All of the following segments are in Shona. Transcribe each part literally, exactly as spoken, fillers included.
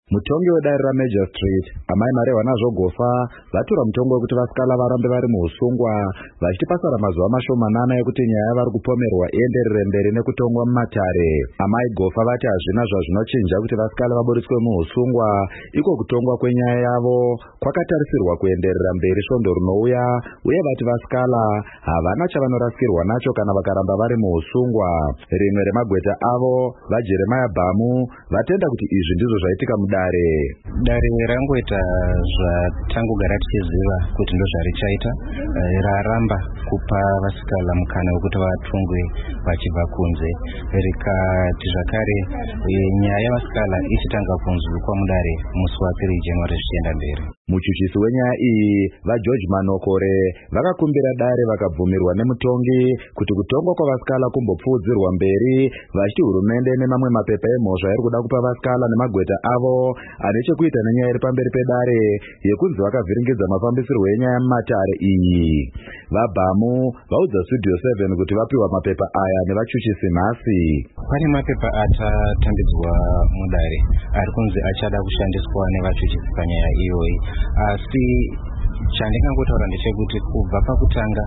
Mutongi wedare raMajor Street, amai mari vanazvogofa vatora mutongo wekuti vasikala varambe vari muusungwa vachiti pasara mazuva mashomanana ekuti nyaya vari kupomerwa ienderere mberi nekutongwa mumatare. Amai gofa vati hazvina zvazvinochinja kuti vasikala vaburitswe muusungwa, iko kutongwa kwenyaya yavo kwakatarisirwa kuenderera mberi svondo rinouya, uye vati vasikala havana chavanorasikirwa nacho kana vakaramba vari muusungwa. Rimwe remagweta avo vaJeremiah Bhamu vatenda kuti izvi ndizvo zvaitika mudare. Dare rangoita zvatangogara tichiziva kuti ndozvarichaita, raramba kupa vasikala mukana wekuti vatungwe vachibva kunze, rikati zvakare nyaya yavasikala ichitanga kunzwikwa mudare musi wapiri January zvichienda mberi. Muchuchisi wenyaya iyi vaGeorge Manokore vakakumbira dare vakabvumirwa nemutongi kuti kutongwa kwavasikala kumbopfuudzirwa mberi, vachiti hurumende nemamwe mapepa emhosva iri kuda kupa vasikala nemagweta avo ane chekuita nenyaya iri pamberi pedare yekunzi vakavhiringidza mafambisirwo enyaya mumatare iyi. VaBhamu vaudza Studio seven kuti vapiwa mapepa aya nevachuchisi nhasi. Pane mapepa atatambidzwa mudare ari kunzi achada kushandiswa nevachuchisi panyaya iyoyi, asi chandingangotaura ndechekuti kubva pakutanga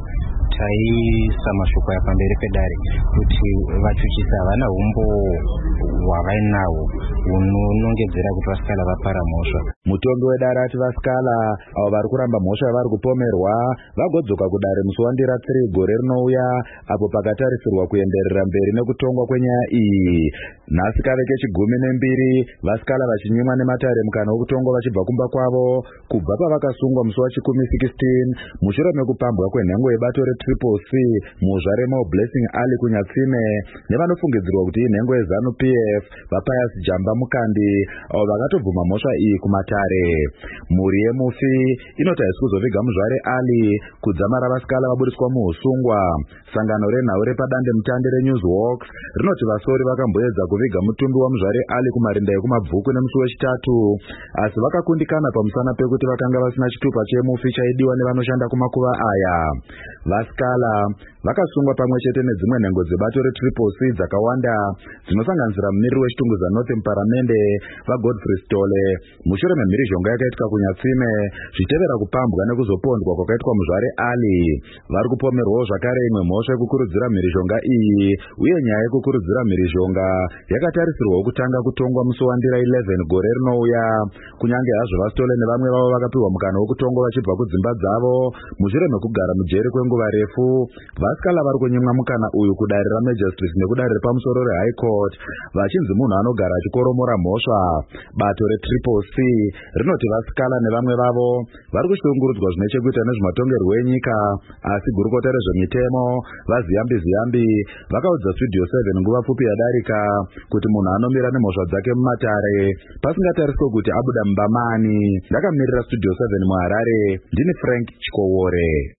taisa mashoko yapamberi pedare kuti vachuchisi havana umbo hwavainahwo hunonongedzera kuti vasikala vapara mhosva. Mutongi wedare ati vasikala avo vari kuramba mhosva yavari kupomerwa vagodzoka kudare musi wandira three gore rinouya, apo pakatarisirwa kuenderera mberi nekutongwa kwenyaya iyi. Nhasi kave kechigumi nembiri vasikala vachinyimwa nematare mukana wekutongwa vachibva kumba kwavo kubva pavakasungwa musi wachikumi sixteen mushure mekupambwa kwenhengo yebato reTriple C muzvare Mo Blessing Ali kunyatsime nevanofungidzirwa kuti inhengo yeZanu P F vaPius Jamba Mukandi avo vakatobvuma mhosva iyi kumatare. Mhuri yemufi inoti haisi kuzoviga muzvare Ali kudzamara vasikala vaburitswa muusungwa. Sangano renhau repadande mutande reNewsWalks rinoti vasori vakamboedza kuviga mutumbi wamuzvare Ali kumarinda ekumabvuku nemusi wechitatu, asi vakakundikana pamusana pekuti vakanga vasina chitupa chemufi chaidiwa nevanoshanda kumakuva aya. Vasikala vakasungwa pamwe chete nedzimwe nhengo dzebato reTriple C dzakawanda dzinosanganisira mumiriri wechitunguza North muparamende vaGodfrey Stole mushure memhirizhonga yakaitika kunyatsime zvichitevera kupambwa nekuzopondwa kwakaitwa muzvare Ali. Vari kupomerwawo zvakare imwe mhosva yekukurudzira mhirizhonga iyi, uye nyaya yekukurudzira mhirizhonga yakatarisirwawo kutanga kutongwa musi wandira eleven gore rinouya, kunyange hazvo vaStole nevamwe vavo vakapiwa mukana wekutongwa vachibva kudzimba dzavo mushure mekugara mujeri kwenguva refu. Vasikala vari kunyimwa mukana uyu kudare raMajor Street nekudare repamusoro reHigh Court vachinzi munhu anogara achikoromora mhosva. Bato reTriple C rinoti vasikala nevamwe vavo vari kushungurudzwa zvine chekuita nezvematongerwo enyika, asi gurukota rezvemitemo vaZiyambi Ziyambi vakaudza Studio seven nguva pfupi yadarika kuti munhu anomira nemhosva dzake mumatare pasingatariswe kuti abuda mumba mani. Ndakamirira Studio seven muHarare, ndini Frank Chikowore.